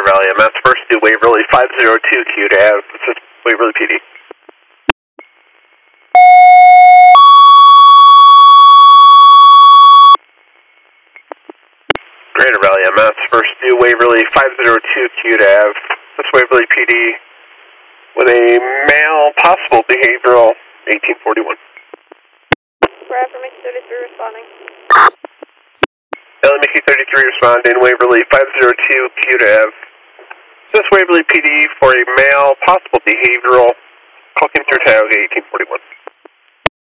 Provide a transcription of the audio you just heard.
Valley MS, first to Waverly 502Q to have, this is Waverly PD. Greater Valley MS, first to Waverly 502Q to have, this is Waverly PD with a male possible behavioral 1841. Bradford Mickey 33 responding. LA Mickey 33 responding, Waverly 502Q to have, this is Waverly PD for a male possible behavioral, call Kim through Tioga 1841.